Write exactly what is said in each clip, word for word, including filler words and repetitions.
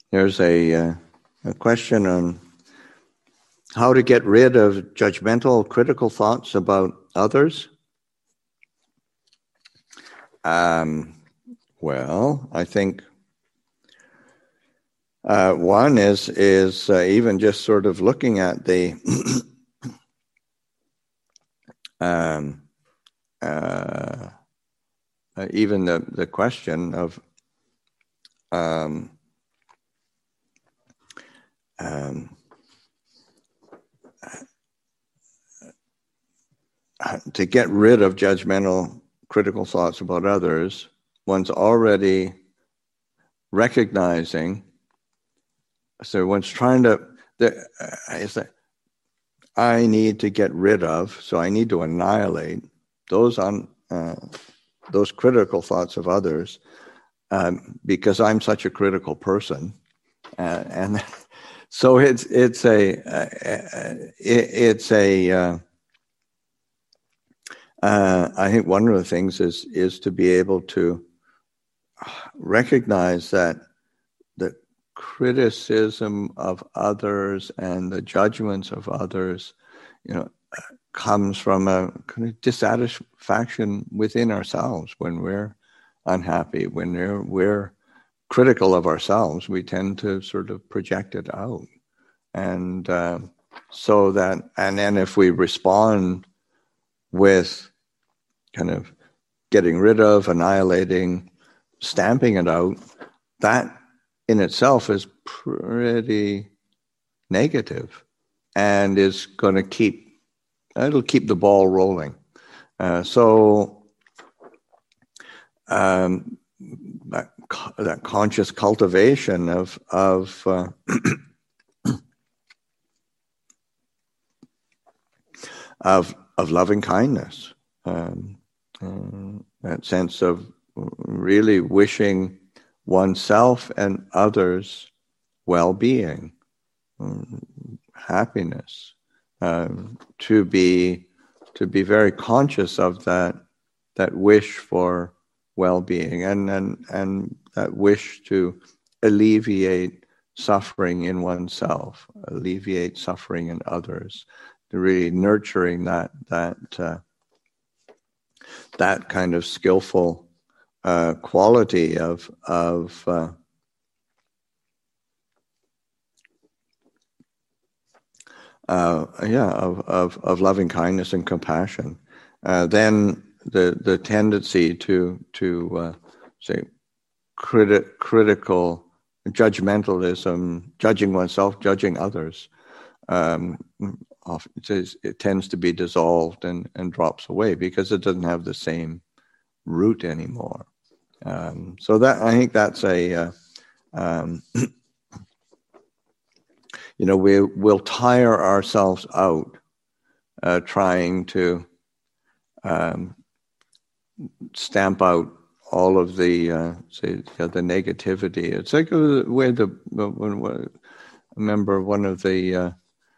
There's a, uh, a question on how to get rid of judgmental, critical thoughts about others. Um, well, I think uh, one is is uh, even just sort of looking at the um, uh, uh, even the the question of um, um, to get rid of judgmental, critical thoughts about others. One's already recognizing. So one's trying to, the, it's like, I need to get rid of, so I need to annihilate those on uh, those critical thoughts of others um, because I'm such a critical person, uh, and so it's it's a uh, it, it's a uh, uh, I think one of the things is is to be able to recognize that the criticism of others and the judgments of others, you know, comes from a kind of dissatisfaction within ourselves. When we're unhappy, when we're, we're critical of ourselves, we tend to sort of project it out. And uh, so that, and then if we respond with kind of getting rid of, annihilating, stamping it out, that in itself is pretty negative and is going to keep, it'll keep the ball rolling. Uh, so um, that, that conscious cultivation of, of uh, of, of loving kindness, um, uh, that sense of really wishing oneself and others well-being, um, happiness, um, to be to be very conscious of that that wish for well-being and and and that wish to alleviate suffering in oneself, alleviate suffering in others, to really nurturing that that uh, that kind of skillful Uh, quality of of uh, uh, yeah of, of of loving kindness and compassion. Uh, then the the tendency to to uh, say criti- critical judgmentalism, judging oneself, judging others, um, often it, is, it tends to be dissolved and and drops away because it doesn't have the same root anymore. Um, so that I think that's a, uh, um, you know, we will tire ourselves out uh, trying to um, stamp out all of the, uh, say, yeah, the negativity. It's like the way the, when, when, I remember one of the uh,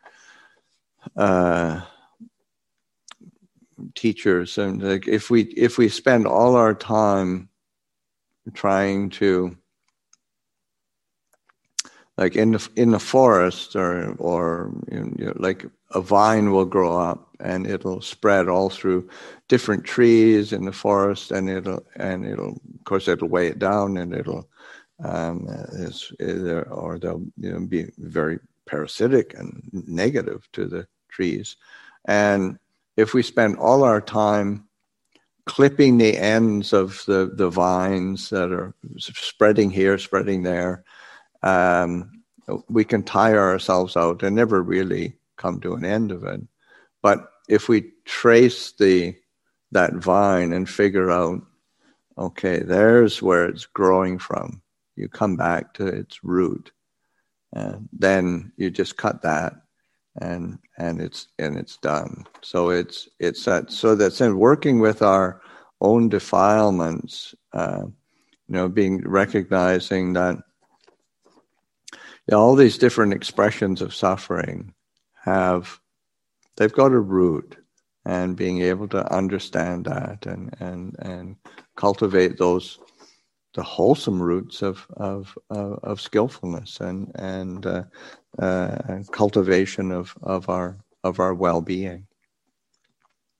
uh, teachers, and like if we if we spend all our time trying to, like in the in the forest, or or you know, like a vine will grow up and it'll spread all through different trees in the forest, and it'll and it'll of course it'll weigh it down, and it'll um, it's, or they'll you know, be very parasitic and negative to the trees. And if we spend all our time clipping the ends of the, the vines that are spreading here, spreading there, um, we can tire ourselves out and never really come to an end of it. But if we trace the that vine and figure out, okay, there's where it's growing from, you come back to its root, and then you just cut that, and and it's and it's done. So it's it's that so that's in working with our own defilements, uh, you know, being recognizing that you know, all these different expressions of suffering have they've got a root, and being able to understand that and and and cultivate those the wholesome roots of of of, of skillfulness and and uh, uh, cultivation of of our of our well-being.